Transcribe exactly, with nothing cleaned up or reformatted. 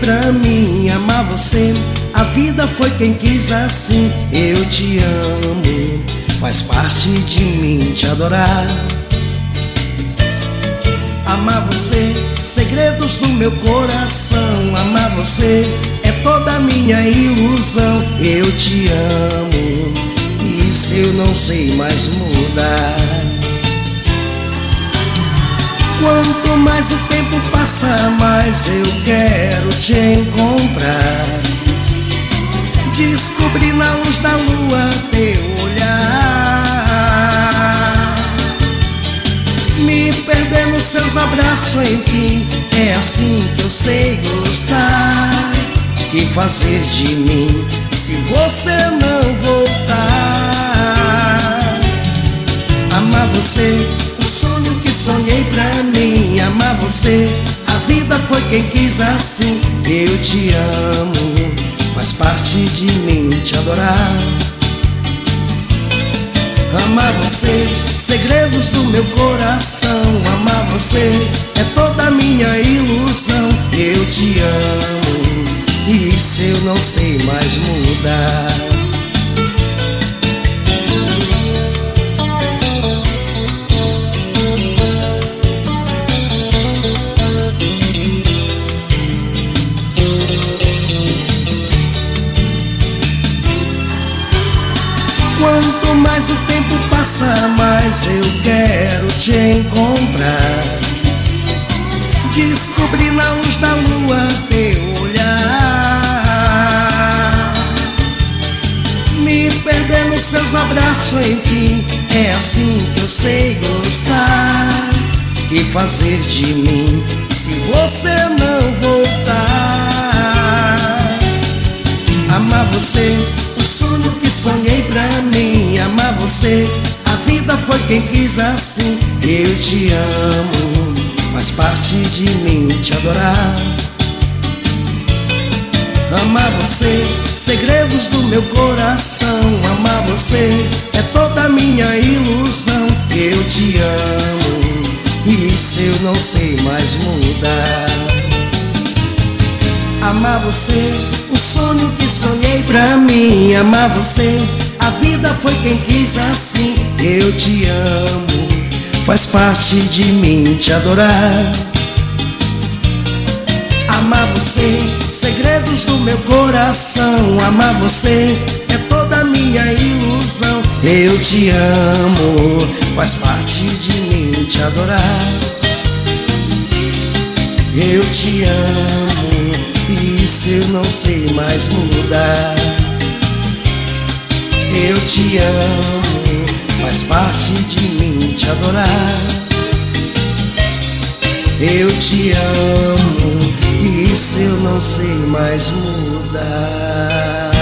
pra mim amar você. A vida foi quem quis assim. Eu te amo, faz parte de mim te adorar. Amar você, segredos do meu coração. Amar você é toda a minha ilusão. Eu te amo, isso eu não sei mais mudar. Quanto mais o tempo passa, mais eu quero te encontrar. Descobrir na luz da lua teu olhar, me perder nos seus abraços, enfim. É assim que eu sei gostar. Que fazer de mim se você não voltar? Amar você, o sonho que sonhei pra mim. Amar você, a vida foi quem quis assim. Eu te amo, faz parte de mim te adorar. Amar você, segredos do meu coração. Amar você é toda a minha ilusão. Eu te amo, isso eu não sei mais mudar. Quanto mais o tempo passa, mais eu quero te encontrar. Descobrir na luz da lua teu olhar, me perder nos seus abraços, enfim. É assim que eu sei gostar. Que fazer de mim se você não voltar? Amar você, o sonho que sonhei pra mim. Amar você, a vida foi quem quis assim. Eu te amo, faz parte de mim te adorar. Amar você, segredos do meu coração. Amar você é toda a minha ilusão. Eu te amo, isso eu não sei mais mudar. Amar você, o sonho que sonhei pra mim. Amar você, a vida foi quem quis assim. Eu te amo, faz parte de mim te adorar. Amar você, segredos do meu coração. Amar você é toda a minha ilusão. Eu te amo, faz parte de mim te adorar. Eu te amo, isso eu não sei mais mudar. Eu te amo, faz parte de mim te adorar. Eu te amo, isso eu não sei mais mudar.